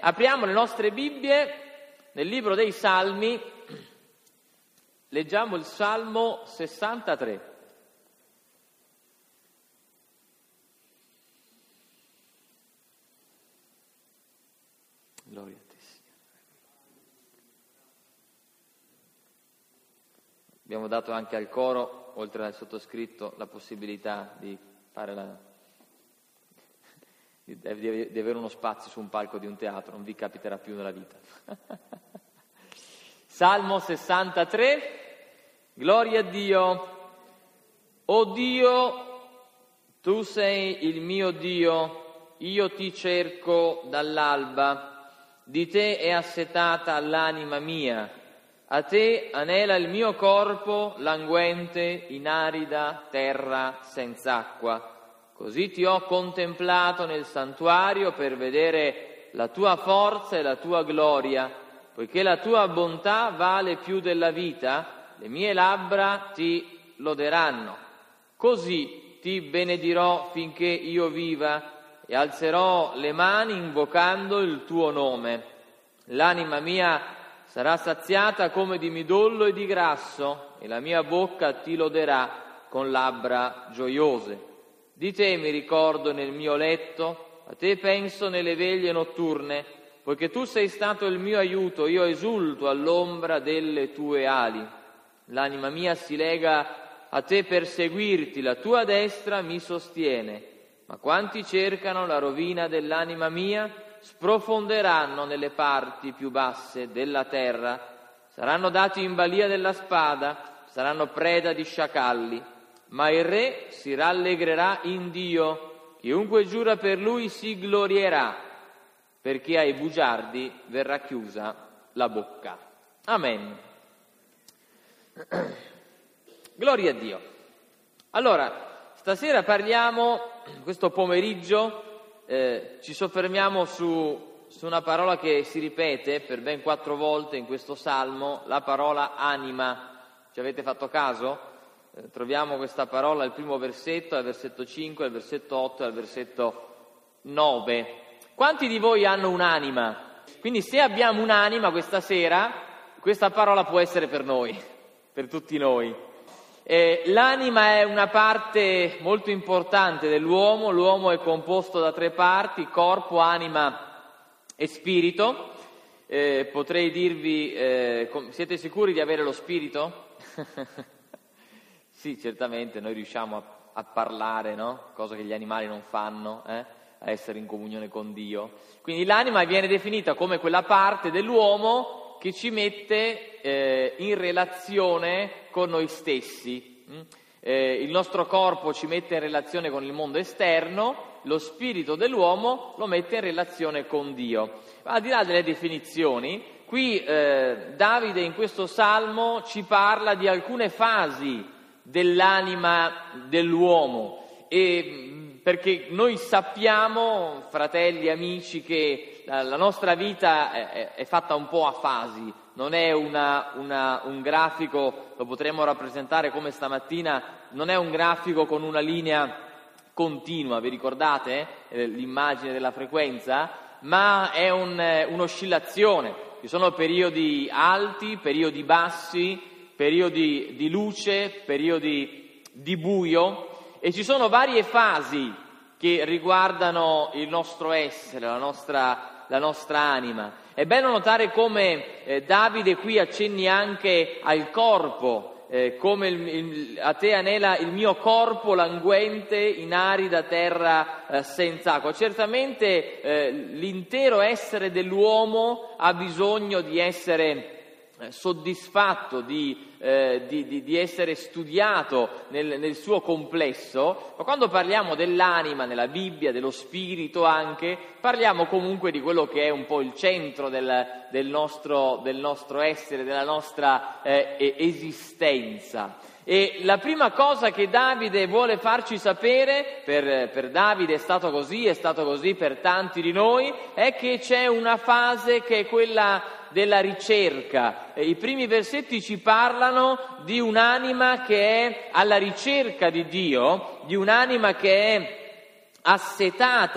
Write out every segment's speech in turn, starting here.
apriamo le nostre Bibbie nel libro dei Salmi, leggiamo il Salmo 63. Gloria a te, Signore. Abbiamo dato anche al coro, oltre al sottoscritto, la possibilità di fare di avere uno spazio su un palco di un teatro, non vi capiterà più nella vita. Salmo 63, gloria a Dio. O Dio, tu sei il mio Dio, io ti cerco dall'alba, di te è assetata l'anima mia, a te anela il mio corpo languente in arida terra senz'acqua. Così ti ho contemplato nel santuario per vedere la tua forza e la tua gloria, poiché la tua bontà vale più della vita, le mie labbra ti loderanno. Così ti benedirò finché io viva e alzerò le mani invocando il tuo nome. L'anima mia sarà saziata come di midollo e di grasso e la mia bocca ti loderà con labbra gioiose. Di te mi ricordo nel mio letto, a te penso nelle veglie notturne, poiché tu sei stato il mio aiuto, io esulto all'ombra delle tue ali. L'anima mia si lega a te per seguirti, la tua destra mi sostiene. Ma quanti cercano la rovina dell'anima mia sprofonderanno nelle parti più basse della terra, saranno dati in balia della spada, saranno preda di sciacalli. Ma il re si rallegrerà in Dio, chiunque giura per lui si glorierà, perché ai bugiardi verrà chiusa la bocca. Amen. Gloria a Dio. Allora, stasera parliamo, questo pomeriggio, ci soffermiamo su una parola che si ripete per ben 4 volte in questo salmo, la parola anima. Ci avete fatto caso? Troviamo questa parola al primo versetto, al versetto 5, al versetto 8 e al versetto 9. Quanti di voi hanno un'anima? Quindi se abbiamo un'anima questa sera, questa parola può essere per noi, per tutti noi. L'anima è una parte molto importante dell'uomo, l'uomo è composto da 3 parti, corpo, anima e spirito. Potrei dirvi, siete sicuri di avere lo spirito? Sì, certamente, noi riusciamo a parlare, no? Cosa che gli animali non fanno, a essere in comunione con Dio. Quindi l'anima viene definita come quella parte dell'uomo che ci mette in relazione con noi stessi. Il nostro corpo ci mette in relazione con il mondo esterno, lo spirito dell'uomo lo mette in relazione con Dio. Al di là delle definizioni, qui Davide in questo salmo ci parla di alcune fasi dell'anima dell'uomo, e perché noi sappiamo, fratelli e amici, che la nostra vita è fatta un po' a fasi, non è un grafico, lo potremmo rappresentare come stamattina, non è un grafico con una linea continua, vi ricordate l'immagine della frequenza? Ma è un'oscillazione, ci sono periodi alti, periodi bassi, periodi di luce, periodi di buio, e ci sono varie fasi che riguardano il nostro essere, la nostra anima. È bello notare come Davide qui accenni anche al corpo, come a te anela il mio corpo languente in arida terra senza acqua. Certamente l'intero essere dell'uomo ha bisogno di essere soddisfatto, di essere studiato nel suo complesso, ma quando parliamo dell'anima nella Bibbia, dello spirito anche, parliamo comunque di quello che è un po' il centro del nostro essere, della nostra esistenza. E la prima cosa che Davide vuole farci sapere, per Davide è stato così per tanti di noi, è che c'è una fase che è quella della ricerca. I primi versetti ci parlano di un'anima che è alla ricerca di Dio, di un'anima che è assetata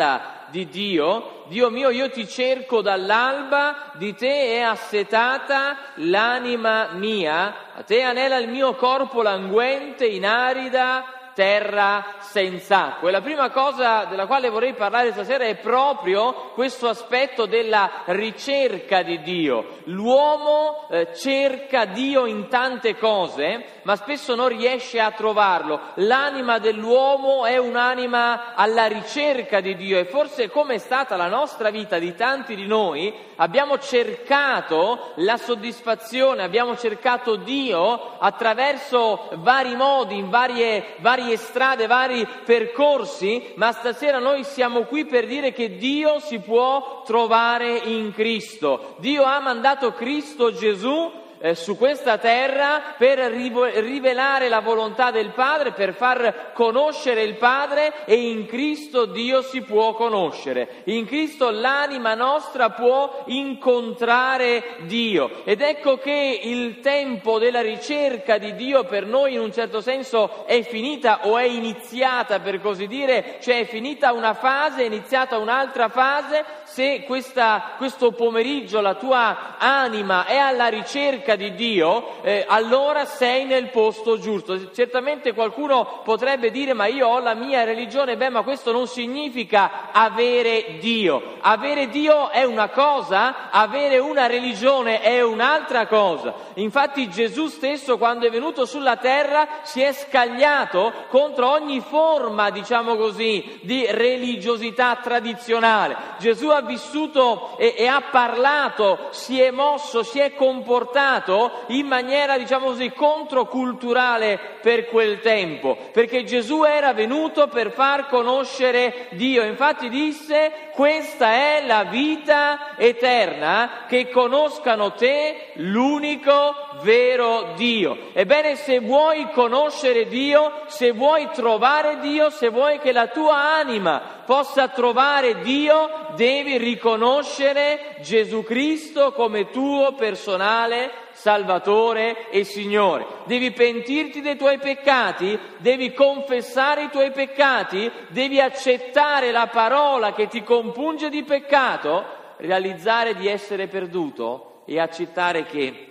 di Dio. Dio mio, io ti cerco dall'alba, di te è assetata l'anima mia, a te anela il mio corpo languente in arida terra senza acqua. E la prima cosa della quale vorrei parlare stasera è proprio questo aspetto della ricerca di Dio. L'uomo cerca Dio in tante cose, ma spesso non riesce a trovarlo. L'anima dell'uomo è un'anima alla ricerca di Dio, e forse, come è stata la nostra vita di tanti di noi, abbiamo cercato la soddisfazione, abbiamo cercato Dio attraverso vari modi, in varie strade, vari percorsi, ma stasera noi siamo qui per dire che Dio si può trovare in Cristo. Dio ha mandato Cristo Gesù su questa terra per rivelare la volontà del Padre, per far conoscere il Padre, e in Cristo Dio si può conoscere. In Cristo l'anima nostra può incontrare Dio, ed ecco che il tempo della ricerca di Dio per noi in un certo senso è finita, o è iniziata, per così dire, cioè è finita una fase, è iniziata un'altra fase. Se questo pomeriggio la tua anima è alla ricerca di Dio, allora sei nel posto giusto. Certamente qualcuno potrebbe dire: ma io ho la mia religione. Beh, ma questo non significa avere Dio. Avere Dio è una cosa, avere una religione è un'altra cosa. Infatti Gesù stesso, quando è venuto sulla terra, si è scagliato contro ogni forma, diciamo così, di religiosità tradizionale. Gesù ha vissuto e ha parlato, si è mosso, si è comportato in maniera, diciamo così, controculturale per quel tempo, perché Gesù era venuto per far conoscere Dio. Infatti disse: questa è la vita eterna, che conoscano te, l'unico vero Dio. Ebbene, se vuoi conoscere Dio, se vuoi trovare Dio, se vuoi che la tua anima possa trovare Dio, devi riconoscere Gesù Cristo come tuo personale Salvatore e Signore. Devi pentirti dei tuoi peccati, devi confessare i tuoi peccati, devi accettare la parola che ti compunge di peccato, realizzare di essere perduto e accettare che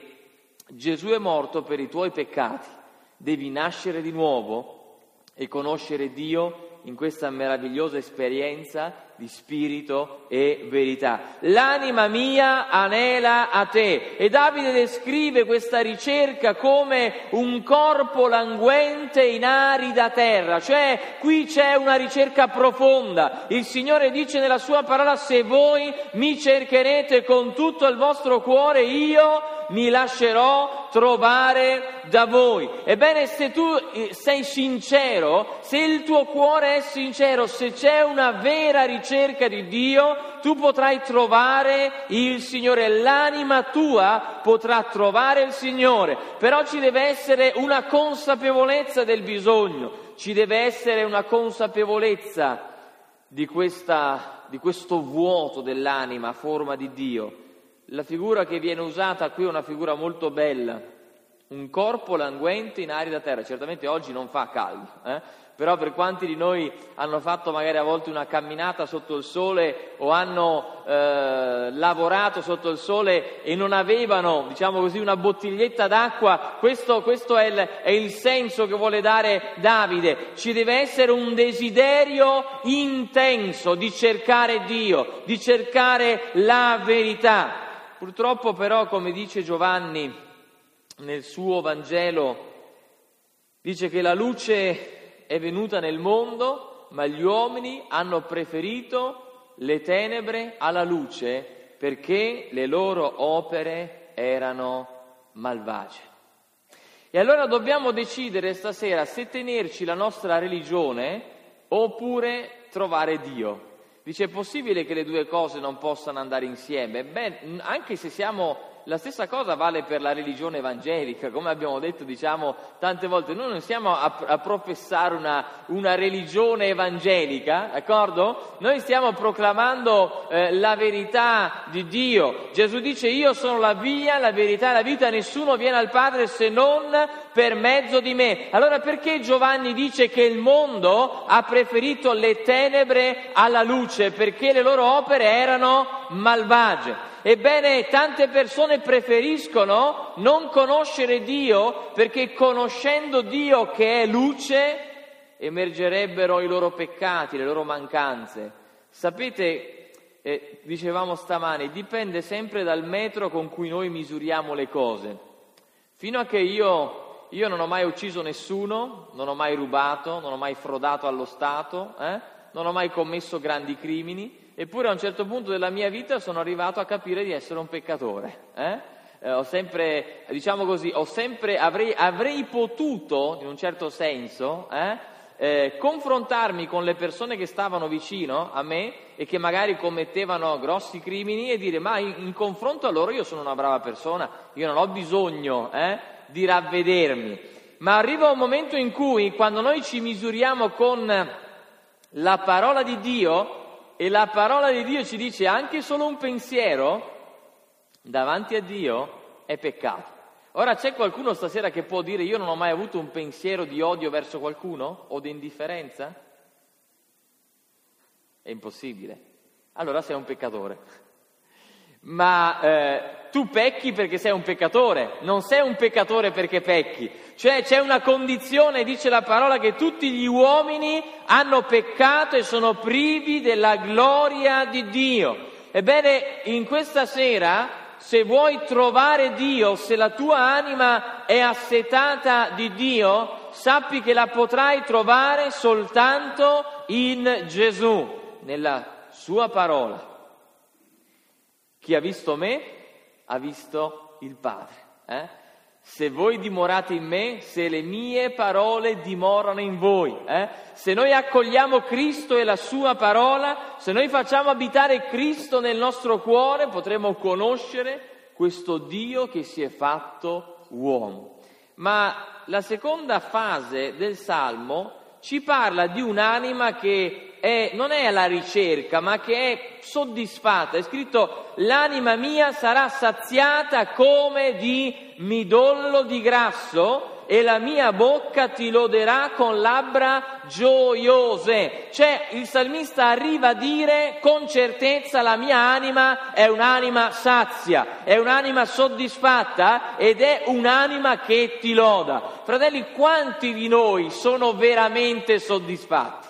Gesù è morto per i tuoi peccati. Devi nascere di nuovo e conoscere Dio in questa meravigliosa esperienza di spirito e verità. L'anima mia anela a te. E Davide descrive questa ricerca come un corpo languente in arida terra, cioè qui c'è una ricerca profonda. Il Signore dice nella sua parola: se voi mi cercherete con tutto il vostro cuore, io mi lascerò trovare da voi. Ebbene, se tu sei sincero, se il tuo cuore è sincero, se c'è una vera ricerca di Dio, tu potrai trovare il Signore, l'anima tua potrà trovare il Signore. Però ci deve essere una consapevolezza del bisogno, ci deve essere una consapevolezza di questo vuoto dell'anima a forma di Dio. La figura che viene usata qui è una figura molto bella, un corpo languente in arida terra. Certamente oggi non fa caldo, però per quanti di noi hanno fatto magari a volte una camminata sotto il sole, o hanno lavorato sotto il sole e non avevano, diciamo così, una bottiglietta d'acqua, questo è il senso che vuole dare Davide. Ci deve essere un desiderio intenso di cercare Dio, di cercare la verità. Purtroppo però, come dice Giovanni nel suo Vangelo, dice che la luce è venuta nel mondo, ma gli uomini hanno preferito le tenebre alla luce perché le loro opere erano malvagie. E allora dobbiamo decidere stasera se tenerci la nostra religione oppure trovare Dio. Dice: è possibile che le due cose non possano andare insieme? Beh, anche se siamo La stessa cosa vale per la religione evangelica, come abbiamo detto, tante volte. Noi non siamo a professare una religione evangelica, d'accordo? Noi stiamo proclamando la verità di Dio. Gesù dice: io sono la via, la verità e la vita, nessuno viene al Padre se non per mezzo di me. Allora perché Giovanni dice che il mondo ha preferito le tenebre alla luce? Perché le loro opere erano malvagie. Ebbene, tante persone preferiscono non conoscere Dio perché, conoscendo Dio che è luce, emergerebbero i loro peccati, le loro mancanze. Sapete, dicevamo stamane, dipende sempre dal metro con cui noi misuriamo le cose. Fino a che io non ho mai ucciso nessuno, non ho mai rubato, non ho mai frodato allo Stato, non ho mai commesso grandi crimini, eppure a un certo punto della mia vita sono arrivato a capire di essere un peccatore. Avrei potuto, in un certo senso, confrontarmi con le persone che stavano vicino a me e che magari commettevano grossi crimini e dire: ma in confronto a loro io sono una brava persona, io non ho bisogno di ravvedermi. Ma arriva un momento in cui, quando noi ci misuriamo con la parola di Dio, e la parola di Dio ci dice anche solo un pensiero davanti a Dio è peccato. Ora, c'è qualcuno stasera che può dire: io non ho mai avuto un pensiero di odio verso qualcuno o di indifferenza? È impossibile. Allora sei un peccatore. Ma tu pecchi perché sei un peccatore, non sei un peccatore perché pecchi. Cioè c'è una condizione, dice la parola, che tutti gli uomini hanno peccato e sono privi della gloria di Dio. Ebbene, in questa sera, se vuoi trovare Dio, se la tua anima è assetata di Dio, sappi che la potrai trovare soltanto in Gesù, nella sua parola. Chi ha visto me, ha visto il Padre. Se voi dimorate in me, se le mie parole dimorano in voi. Se noi accogliamo Cristo e la sua parola, se noi facciamo abitare Cristo nel nostro cuore, potremo conoscere questo Dio che si è fatto uomo. Ma la seconda fase del Salmo ci parla di un'anima che non è alla ricerca, ma che è soddisfatta. È scritto: l'anima mia sarà saziata come di midollo di grasso e la mia bocca ti loderà con labbra gioiose. Cioè, il salmista arriva a dire con certezza: la mia anima è un'anima sazia, è un'anima soddisfatta ed è un'anima che ti loda. Fratelli, quanti di noi sono veramente soddisfatti?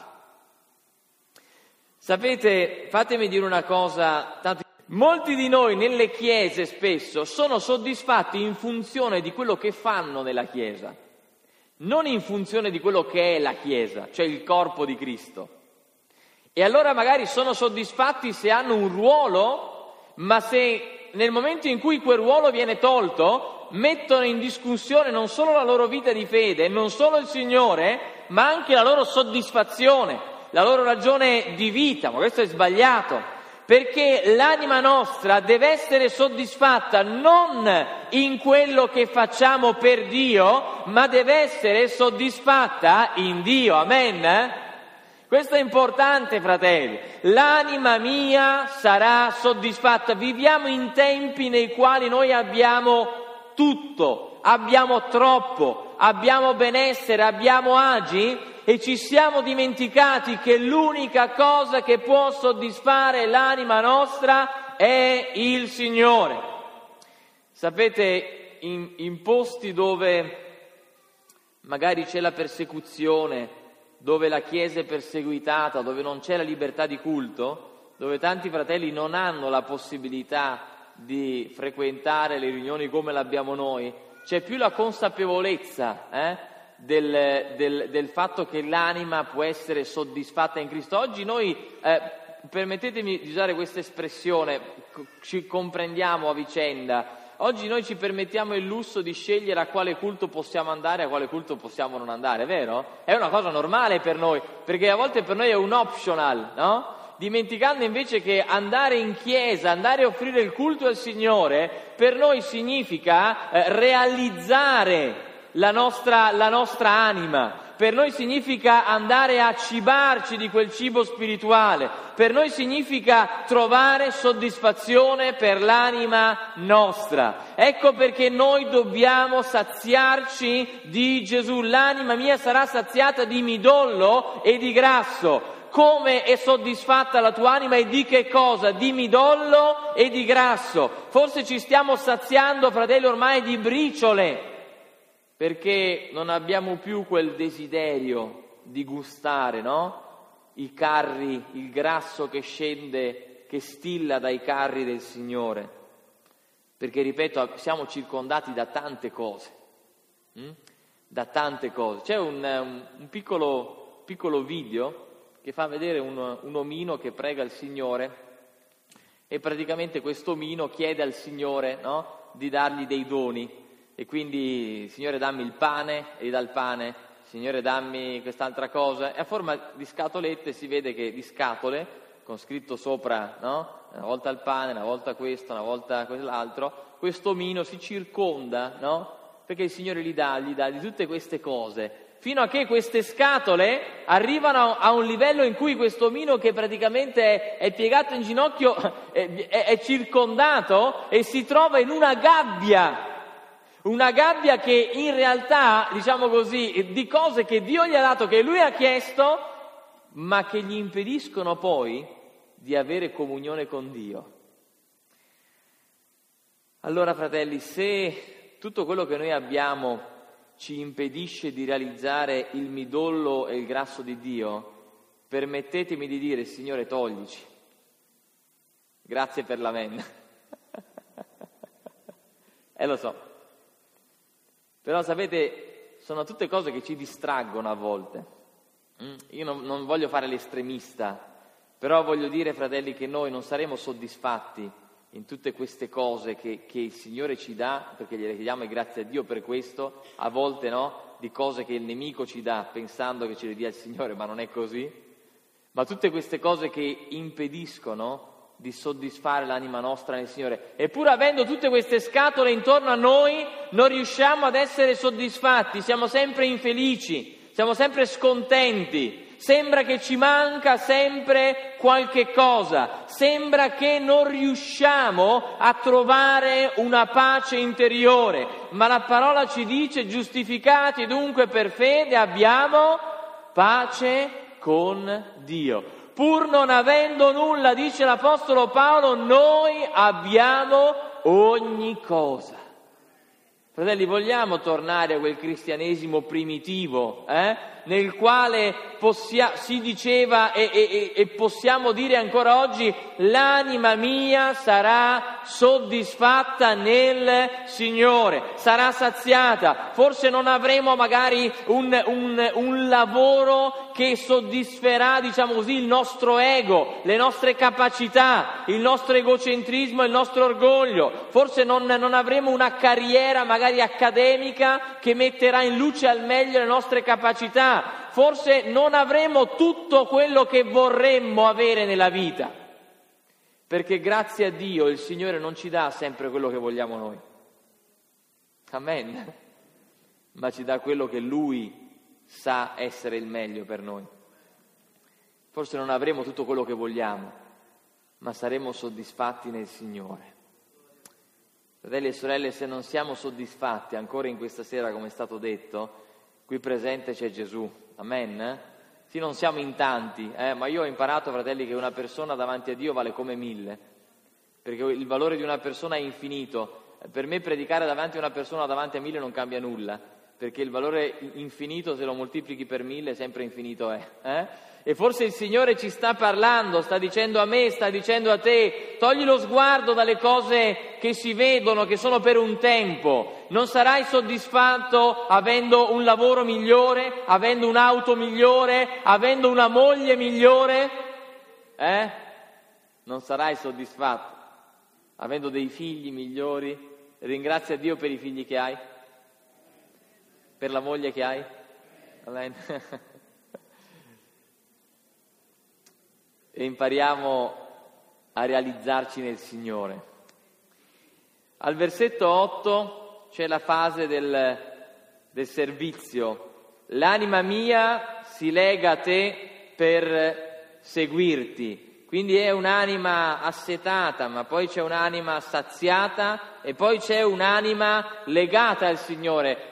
Sapete, fatemi dire una cosa, molti di noi nelle chiese spesso sono soddisfatti in funzione di quello che fanno nella chiesa, non in funzione di quello che è la chiesa, cioè il corpo di Cristo. E allora magari sono soddisfatti se hanno un ruolo, ma se nel momento in cui quel ruolo viene tolto, mettono in discussione non solo la loro vita di fede, non solo il Signore, ma anche la loro soddisfazione, la loro ragione di vita. Ma questo è sbagliato, perché l'anima nostra deve essere soddisfatta non in quello che facciamo per Dio, ma deve essere soddisfatta in Dio. Amen? Questo è importante, fratelli. L'anima mia sarà soddisfatta. Viviamo in tempi nei quali noi abbiamo tutto, abbiamo troppo, abbiamo benessere, abbiamo agi, e ci siamo dimenticati che l'unica cosa che può soddisfare l'anima nostra è il Signore. Sapete, in posti dove magari c'è la persecuzione, dove la Chiesa è perseguitata, dove non c'è la libertà di culto, dove tanti fratelli non hanno la possibilità di frequentare le riunioni come l'abbiamo noi, c'è più la consapevolezza del fatto che l'anima può essere soddisfatta in Cristo. Oggi noi, permettetemi di usare questa espressione, ci comprendiamo a vicenda. Oggi noi ci permettiamo il lusso di scegliere a quale culto possiamo andare e a quale culto possiamo non andare, vero? È una cosa normale per noi, perché a volte per noi è un optional, no? Dimenticando invece che andare in chiesa, andare a offrire il culto al Signore, per noi significa realizzare la nostra anima. Per noi significa andare a cibarci di quel cibo spirituale, per noi significa trovare soddisfazione per l'anima nostra. Ecco perché noi dobbiamo saziarci di Gesù. L'anima mia sarà saziata di midollo e di grasso. Come è soddisfatta la tua anima e di che cosa? Di midollo e di grasso. Forse ci stiamo saziando, fratelli, ormai di briciole, perché non abbiamo più quel desiderio di gustare, no? I carri, il grasso che scende, che stilla dai carri del Signore. Perché, ripeto, siamo circondati da tante cose. Da tante cose. C'è un piccolo video che fa vedere un omino che prega il Signore, e praticamente questo omino chiede al Signore, no? Di dargli dei doni. E quindi, Signore, dammi il pane, e gli dà il pane. Signore, dammi quest'altra cosa. E a forma di scatolette si vede che di scatole, con scritto sopra, no? Una volta il pane, una volta questo, una volta quell'altro, questo omino si circonda, no? Perché il Signore gli dà di tutte queste cose, fino a che queste scatole arrivano a un livello in cui questo omino, che praticamente è piegato in ginocchio, è circondato e si trova in una gabbia che in realtà, diciamo così, di cose che Dio gli ha dato, che lui ha chiesto, ma che gli impediscono poi di avere comunione con Dio. Allora, fratelli, se tutto quello che noi abbiamo ci impedisce di realizzare il midollo e il grasso di Dio, permettetemi di dire: Signore, toglici. Grazie per l'amen. Lo so. Però sapete, sono tutte cose che ci distraggono a volte. Io non voglio fare l'estremista, però voglio dire, fratelli, che noi non saremo soddisfatti in tutte queste cose che il Signore ci dà, perché gliele chiediamo e grazie a Dio per questo, a volte no, di cose che il nemico ci dà pensando che ce le dia il Signore, ma non è così. Ma tutte queste cose che impediscono di soddisfare l'anima nostra nel Signore. Eppure, avendo tutte queste scatole intorno a noi, non riusciamo ad essere soddisfatti, siamo sempre infelici, siamo sempre scontenti, sembra che ci manca sempre qualche cosa, sembra che non riusciamo a trovare una pace interiore, ma la parola ci dice: giustificati dunque per fede abbiamo pace con Dio. Pur non avendo nulla, dice l'Apostolo Paolo, noi abbiamo ogni cosa. Fratelli, vogliamo tornare a quel cristianesimo primitivo, nel quale si diceva e possiamo dire ancora oggi: l'anima mia sarà soddisfatta nel Signore, sarà saziata. Forse non avremo magari un lavoro che soddisferà, diciamo così, il nostro ego, le nostre capacità, il nostro egocentrismo, il nostro orgoglio. Forse non avremo una carriera magari accademica che metterà in luce al meglio le nostre capacità. Forse non avremo tutto quello che vorremmo avere nella vita, perché grazie a Dio il Signore non ci dà sempre quello che vogliamo noi. Amen. Ma ci dà quello che Lui sa essere il meglio per noi. Forse non avremo tutto quello che vogliamo, ma saremo soddisfatti nel Signore. Fratelli e sorelle, se non siamo soddisfatti ancora in questa sera, come è stato detto, qui presente c'è Gesù. Amen? Sì, non siamo in tanti, ma io ho imparato, fratelli, che una persona davanti a Dio vale come 1000, perché il valore di una persona è infinito. Per me predicare davanti a una persona davanti a 1000 non cambia nulla, perché il valore infinito, se lo moltiplichi per 1000, sempre infinito è. E forse il Signore ci sta parlando, sta dicendo a me, sta dicendo a te: togli lo sguardo dalle cose che si vedono, che sono per un tempo. Non sarai soddisfatto avendo un lavoro migliore, avendo un'auto migliore, avendo una moglie migliore? Non sarai soddisfatto avendo dei figli migliori? Ringrazia Dio per i figli che hai, per la moglie che hai. Amen. e impariamo a realizzarci nel Signore. Al versetto 8 c'è la fase del servizio. L'anima mia si lega a te per seguirti. Quindi è un'anima assetata, ma poi c'è un'anima saziata e poi c'è un'anima legata al Signore.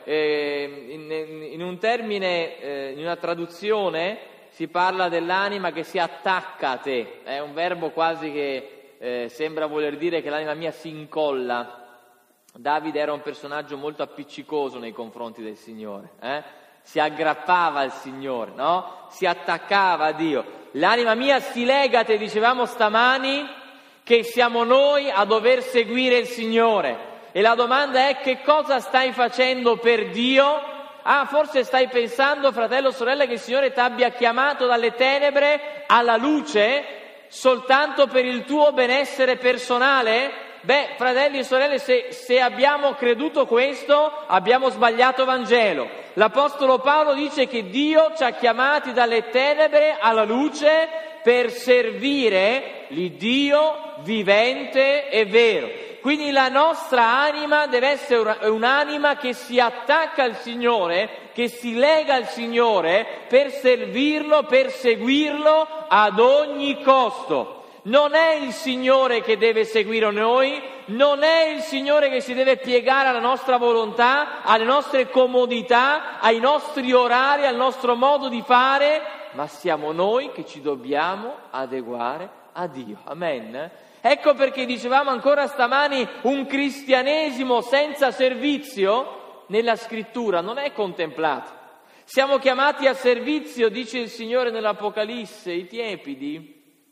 In un termine, in una traduzione, si parla dell'anima che si attacca a te. È un verbo quasi che sembra voler dire che l'anima mia si incolla. Davide era un personaggio molto appiccicoso nei confronti del Signore. Si aggrappava al Signore, no? Si attaccava a Dio. L'anima mia si lega a te, dicevamo stamani, che siamo noi a dover seguire il Signore. E la domanda è: che cosa stai facendo per Dio? Forse stai pensando, fratello o sorella, che il Signore ti abbia chiamato dalle tenebre alla luce soltanto per il tuo benessere personale? Fratelli e sorelle, se abbiamo creduto questo, abbiamo sbagliato Vangelo. L'Apostolo Paolo dice che Dio ci ha chiamati dalle tenebre alla luce per servire l'Iddio vivente e vero. Quindi la nostra anima deve essere un'anima che si attacca al Signore, che si lega al Signore per servirlo, per seguirlo ad ogni costo. Non è il Signore che deve seguire noi, non è il Signore che si deve piegare alla nostra volontà, alle nostre comodità, ai nostri orari, al nostro modo di fare, ma siamo noi che ci dobbiamo adeguare a Dio. Amen? Ecco perché dicevamo ancora stamani, un cristianesimo senza servizio nella Scrittura non è contemplato. Siamo chiamati a servizio, dice il Signore nell'Apocalisse, i tiepidi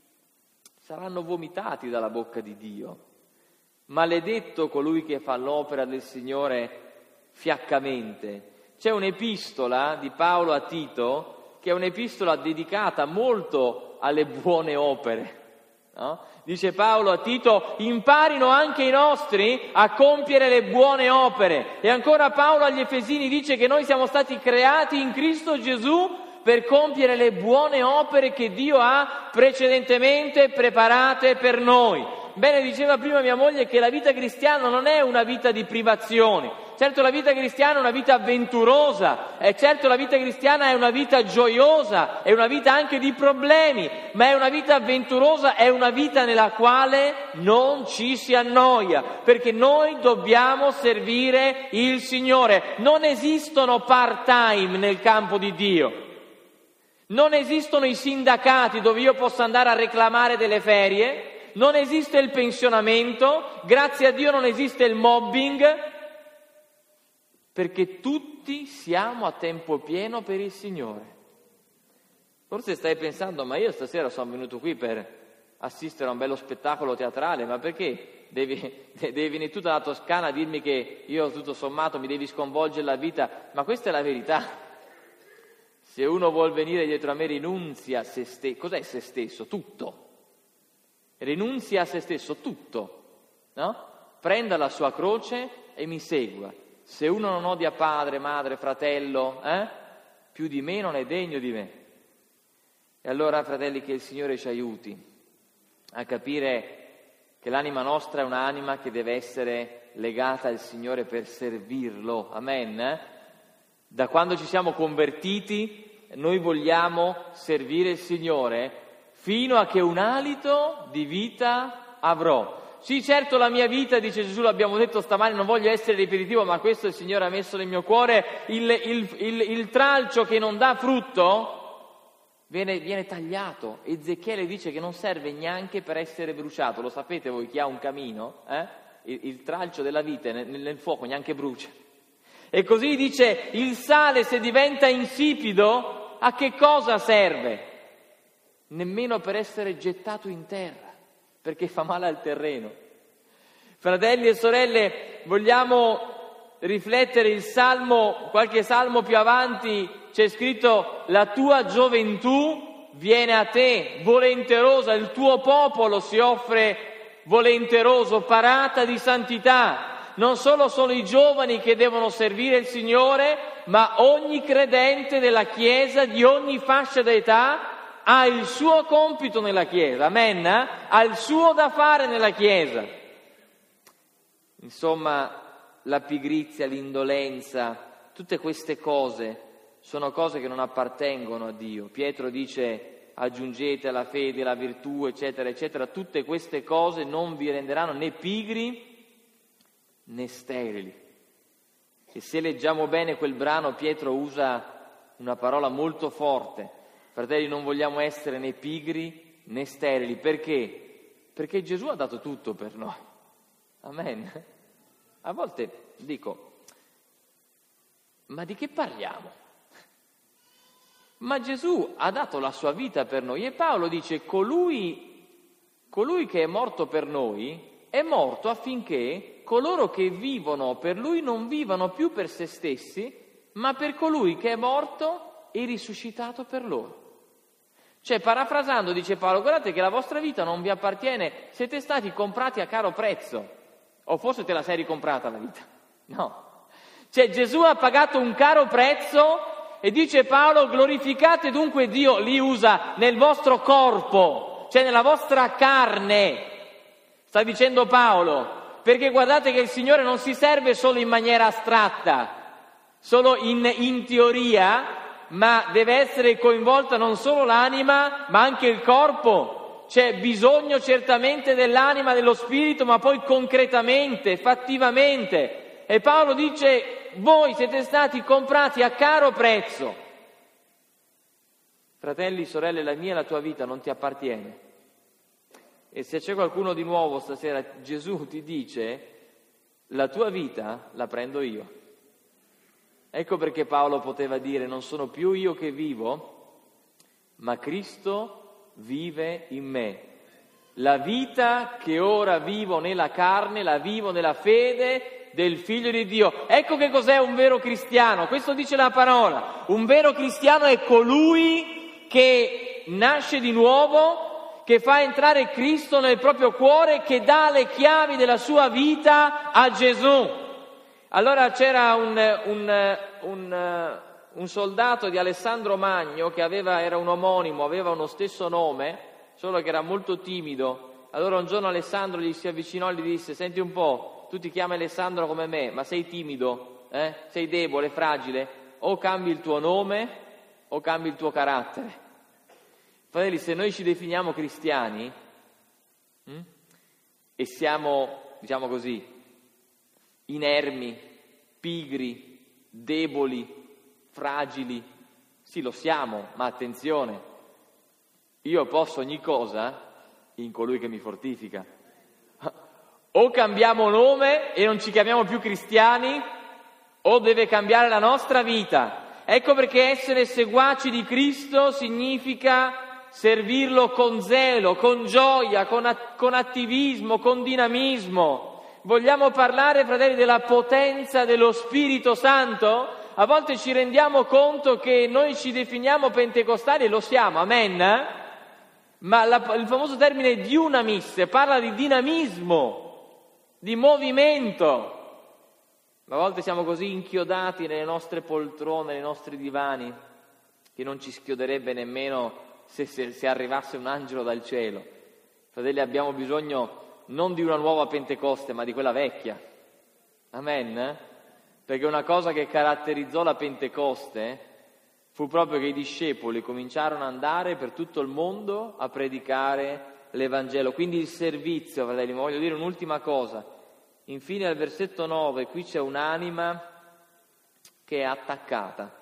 saranno vomitati dalla bocca di Dio. Maledetto colui che fa l'opera del Signore fiaccamente. C'è un'epistola di Paolo a Tito, che è un'epistola dedicata molto alle buone opere, no? Dice Paolo a Tito: imparino anche i nostri a compiere le buone opere. E ancora Paolo agli Efesini dice che noi siamo stati creati in Cristo Gesù per compiere le buone opere che Dio ha precedentemente preparate per noi. Bene, diceva prima mia moglie che la vita cristiana non è una vita di privazioni. Certo, la vita cristiana è una vita avventurosa, e certo la vita cristiana è una vita gioiosa, è una vita anche di problemi, ma è una vita avventurosa, è una vita nella quale non ci si annoia, perché noi dobbiamo servire il Signore. Non esistono part-time nel campo di Dio. Non esistono i sindacati dove io possa andare a reclamare delle ferie, non esiste il pensionamento, grazie a Dio non esiste il mobbing, perché tutti siamo a tempo pieno per il Signore. Forse stai pensando: ma io stasera sono venuto qui per assistere a un bello spettacolo teatrale, ma perché devi venire tu dalla Toscana a dirmi che io tutto sommato mi devi sconvolgere la vita? Ma questa è la verità. Se uno vuol venire dietro a me, rinunzia a se stesso. Cos'è se stesso? Tutto. Rinunzia a se stesso, tutto, no? Prenda la sua croce e mi segua. Se uno non odia padre, madre, fratello, più di me non è degno di me. E allora, fratelli, che il Signore ci aiuti a capire che l'anima nostra è un'anima che deve essere legata al Signore per servirlo. Amen? Da quando ci siamo convertiti, noi vogliamo servire il Signore fino a che un alito di vita avrò. Sì, certo, la mia vita, dice Gesù, l'abbiamo detto stamani, non voglio essere ripetitivo, ma questo il Signore ha messo nel mio cuore, il tralcio che non dà frutto viene tagliato. Ezechiele dice che non serve neanche per essere bruciato. Lo sapete voi chi ha un camino? Il tralcio della vite nel fuoco neanche brucia. E così dice: il sale, se diventa insipido, a che cosa serve? Nemmeno per essere gettato in terra, perché fa male al terreno. Fratelli e sorelle, vogliamo riflettere il salmo, qualche salmo più avanti c'è scritto: la tua gioventù viene a te volenterosa, il tuo popolo si offre volenteroso, parata di santità. Non solo sono i giovani che devono servire il Signore, ma ogni credente della Chiesa, di ogni fascia d'età, ha il suo compito nella Chiesa, amen? Ha il suo da fare nella Chiesa. Insomma, la pigrizia, l'indolenza, tutte queste cose sono cose che non appartengono a Dio. Pietro dice: aggiungete alla fede la virtù, eccetera, eccetera. Tutte queste cose non vi renderanno né pigri né sterili. E se leggiamo bene quel brano, Pietro usa una parola molto forte. Fratelli, non vogliamo essere né pigri né sterili. Perché? Perché Gesù ha dato tutto per noi. Amen. A volte dico: ma di che parliamo? Ma Gesù ha dato la sua vita per noi, e Paolo dice: colui che è morto per noi è morto affinché coloro che vivono per lui non vivano più per se stessi, ma per colui che è morto e risuscitato per loro. Cioè, parafrasando, dice Paolo: guardate che la vostra vita non vi appartiene, siete stati comprati a caro prezzo. O forse te la sei ricomprata la vita? No. Cioè, Gesù ha pagato un caro prezzo. E dice Paolo: glorificate dunque Dio, li usa nel vostro corpo, cioè nella vostra carne, sta dicendo Paolo, perché guardate che il Signore non si serve solo in maniera astratta, solo in teoria, ma deve essere coinvolta non solo l'anima, ma anche il corpo. C'è bisogno certamente dell'anima, dello spirito, ma poi concretamente, fattivamente. E Paolo dice: voi siete stati comprati a caro prezzo. Fratelli, sorelle, la mia e la tua vita non ti appartiene. E se c'è qualcuno di nuovo stasera, Gesù ti dice: la tua vita la prendo io. Ecco perché Paolo poteva dire: non sono più io che vivo, ma Cristo vive in me. La vita che ora vivo nella carne, la vivo nella fede del Figlio di Dio. Ecco che cos'è un vero cristiano. Questo dice la parola. Un vero cristiano è colui che nasce di nuovo, che fa entrare Cristo nel proprio cuore, che dà le chiavi della sua vita a Gesù. Allora c'era un soldato di Alessandro Magno che era un omonimo, aveva uno stesso nome, solo che era molto timido. Allora un giorno Alessandro gli si avvicinò e gli disse: senti un po', tu ti chiami Alessandro come me, ma sei timido, sei debole, fragile, o cambi il tuo nome o cambi il tuo carattere. Fratelli, se noi ci definiamo cristiani e siamo, diciamo così, inermi, pigri, deboli, fragili, sì, lo siamo, ma attenzione, io posso ogni cosa in colui che mi fortifica. O cambiamo nome e non ci chiamiamo più cristiani, o deve cambiare la nostra vita. Ecco perché essere seguaci di Cristo significa servirlo con zelo, con gioia, con attivismo, con dinamismo. Vogliamo parlare, fratelli, della potenza dello Spirito Santo? A volte ci rendiamo conto che noi ci definiamo pentecostali, e lo siamo, amen? Ma il famoso termine dunamis parla di dinamismo, di movimento. Ma a volte siamo così inchiodati nelle nostre poltrone, nei nostri divani, che non ci schioderebbe nemmeno se arrivasse un angelo dal cielo. Fratelli, abbiamo bisogno non di una nuova Pentecoste, ma di quella vecchia. Amen? Perché una cosa che caratterizzò la Pentecoste fu proprio che i discepoli cominciarono ad andare per tutto il mondo a predicare l'Evangelo. Quindi il servizio, fratelli. Ma voglio dire un'ultima cosa. Infine al versetto 9, qui c'è un'anima che è attaccata,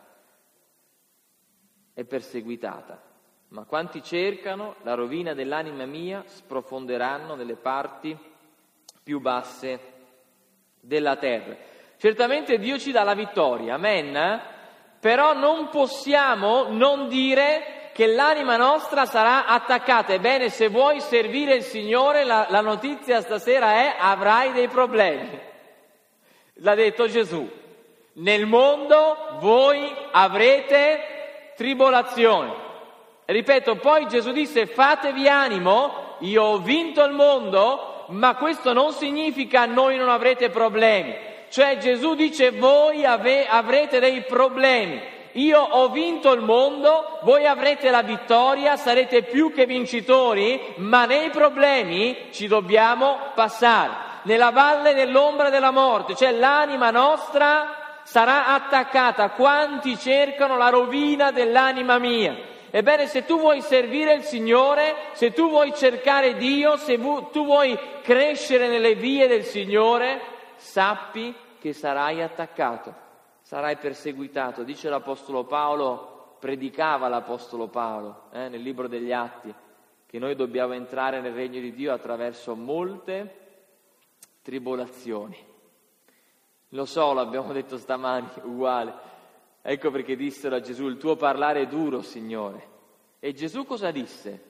è perseguitata. Ma quanti cercano la rovina dell'anima mia sprofonderanno nelle parti più basse della terra. Certamente Dio ci dà la vittoria, amen? Però non possiamo non dire che l'anima nostra sarà attaccata. Ebbene, se vuoi servire il Signore, la notizia stasera è: avrai dei problemi. L'ha detto Gesù. Nel mondo voi avrete tribolazioni. Ripeto, poi Gesù disse: fatevi animo, io ho vinto il mondo, ma questo non significa noi non avrete problemi. Cioè Gesù dice: voi avrete dei problemi. io ho vinto il mondo, voi avrete la vittoria, sarete più che vincitori, ma nei problemi ci dobbiamo passare. Nella valle dell'ombra della morte, cioè l'anima nostra sarà attaccata. Quanti cercano la rovina dell'anima mia? Ebbene, se tu vuoi servire il Signore, se tu vuoi cercare Dio, se tu vuoi crescere nelle vie del Signore, sappi che sarai attaccato, sarai perseguitato. Dice l'Apostolo Paolo, predicava l'Apostolo Paolo nel libro degli Atti, che noi dobbiamo entrare nel regno di Dio attraverso molte tribolazioni. Lo so, l'abbiamo detto stamani, uguale. Ecco perché dissero a Gesù: il tuo parlare è duro, Signore. E Gesù cosa disse?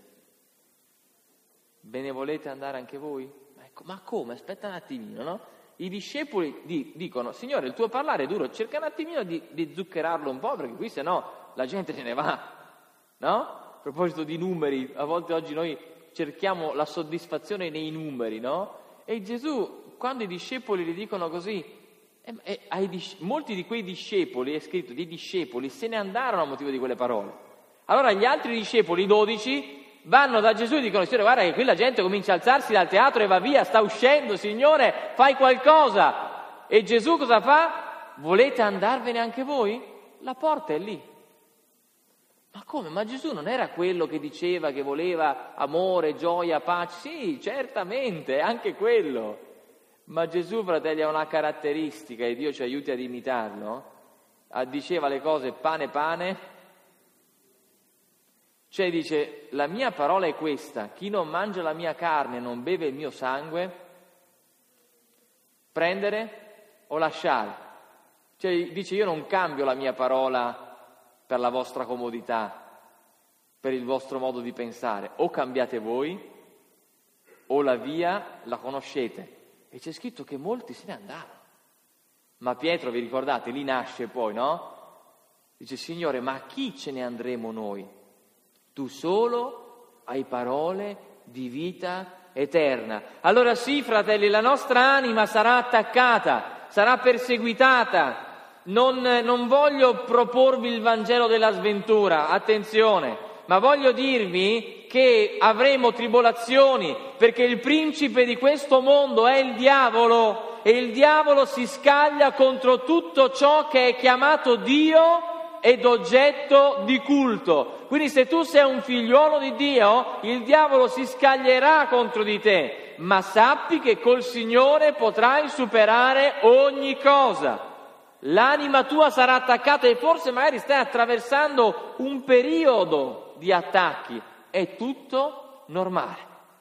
Ve ne volete andare anche voi? Ecco, ma come? Aspetta un attimino, no? I discepoli dicono: Signore, il tuo parlare è duro, cerca un attimino di zuccherarlo un po', perché qui se no la gente se ne va, no? A proposito di numeri, a volte oggi noi cerchiamo la soddisfazione nei numeri, no? E Gesù, quando i discepoli gli dicono così, molti di quei discepoli, è scritto, di discepoli, se ne andarono a motivo di quelle parole. Allora gli altri discepoli, i 12, vanno da Gesù e dicono: Signore, guarda che qui la gente comincia a alzarsi dal teatro e va via, sta uscendo, Signore, fai qualcosa. E Gesù cosa fa? Volete andarvene anche voi? La porta è lì. Ma come? Ma Gesù non era quello che diceva che voleva amore, gioia, pace? Sì, certamente, anche quello. Ma Gesù, fratelli, ha una caratteristica, e Dio ci aiuti ad imitarlo. Diceva le cose pane pane, cioè dice: la mia parola è questa, chi non mangia la mia carne e non beve il mio sangue, prendere o lasciare. Cioè dice: io non cambio la mia parola per la vostra comodità, per il vostro modo di pensare. O cambiate voi, o la via la conoscete. E c'è scritto che molti se ne andarono. Ma Pietro, vi ricordate, lì nasce poi, no? Dice: Signore, ma a chi ce ne andremo noi? Tu solo hai parole di vita eterna. Allora sì, fratelli, la nostra anima sarà attaccata, sarà perseguitata. Non voglio proporvi il Vangelo della sventura, attenzione, ma voglio dirvi che avremo tribolazioni, perché il principe di questo mondo è il diavolo, e il diavolo si scaglia contro tutto ciò che è chiamato Dio ed oggetto di culto. Quindi se tu sei un figliuolo di Dio, il diavolo si scaglierà contro di te, ma sappi che col Signore potrai superare ogni cosa. L'anima tua sarà attaccata e forse magari stai attraversando un periodo di attacchi. È tutto normale.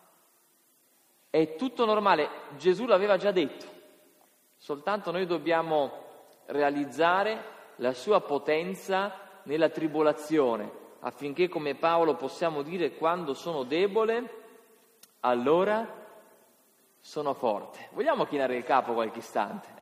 È tutto normale. Gesù l'aveva già detto. Soltanto noi dobbiamo realizzare la sua potenza nella tribolazione, affinché, come Paolo, possiamo dire: quando sono debole, allora sono forte. Vogliamo chinare il capo qualche istante?